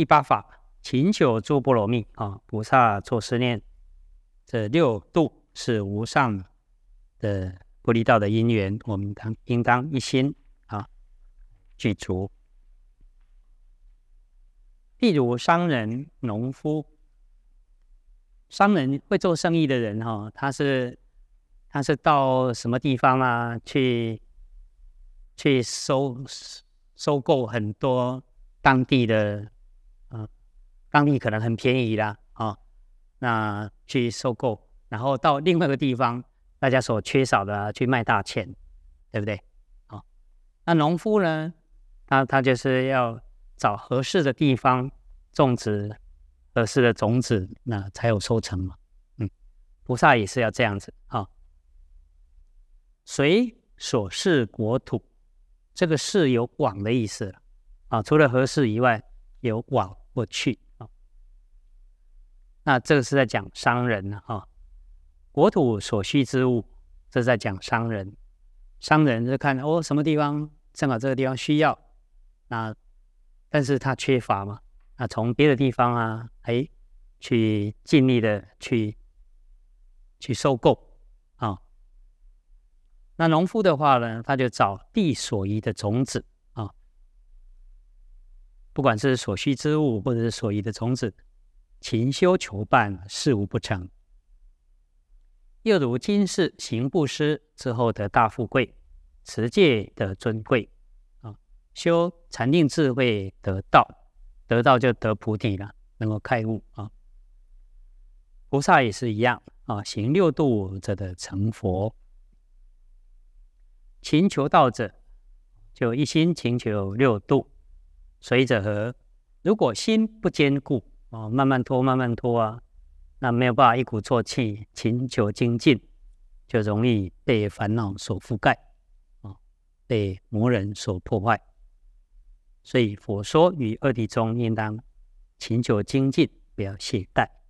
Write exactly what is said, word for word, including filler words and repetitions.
第八法，勤求诸波罗蜜啊，菩萨作是念：这六度是无上的不离道的因缘，我们当应当一心啊具足。譬如商人、农夫，商人会做生意的人哈、哦，他是他是到什么地方啊？去去收收购很多当地的，呃，当地可能很便宜啦，哦，那去收购，然后到另外一个地方，大家所缺少的、啊、去卖大钱，对不对？哦，那农夫呢，他他就是要找合适的地方种植合适的种子，那才有收成嘛。嗯，菩萨也是要这样子啊。随所视国土，这个视有往的意思啊，除了合适以外，有往或去啊。那这个是在讲商人啊，国土所需之物，这是在讲商人。商人就看哦，什么地方正好这个地方需要，那但是他缺乏嘛，那从别的地方啊，哎，去尽力的去去收购啊。那农夫的话呢，他就找地所宜的种子啊，不管是所需之物或者是所宜的种子，勤修求办，事无不成。又如今世行布施之后得大富贵，持戒得尊贵啊，修禅定智慧得道，得道就得菩提了，能够开悟啊。菩萨也是一样啊，行六度者得成佛。勤求道者，就一心勤求六度。随者何？如果心不坚固啊，慢慢拖，慢慢拖啊，那没有办法一鼓作气勤求精进，就容易被烦恼所覆盖啊，被魔人所破坏。所以佛说于二谛中，应当勤求精进，不要懈怠。